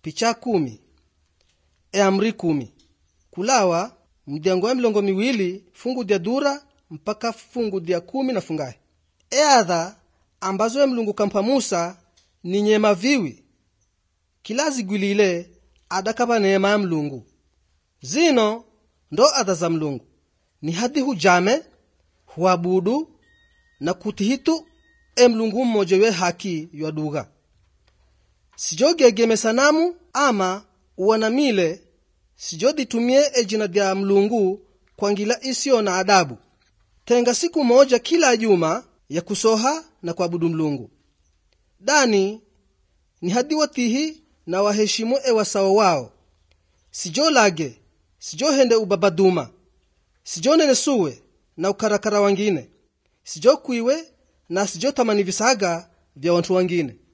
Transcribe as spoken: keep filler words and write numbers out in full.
picha kumi e amri kumi kulawa mdiango milongo miwili fungu dia dura mpaka fungu dia kumi na fungaye e adha ambazo ya mlungu kampa Musa ni nyema viwi kilazi gwilile adakaba neema ya mlungu zino ndo adha za mlungu ni hadi hujame huabudu na kutihitu e mlungu mmoja we haki yuaduga sijogegeme sanamu ama uwanamile sijoditumie e jina dia mlungu kwa ngila isio na adabu tenga siku moja kila juma ya kusoha na kuabudu mlungu dani ni hadi watihi na waheshimu e wasawa wao sijo lage sijo hende ubabaduma sijo nenesuwe na ukarakara wangine sijo kuiwe na sijo tamani visaga vya watu wangine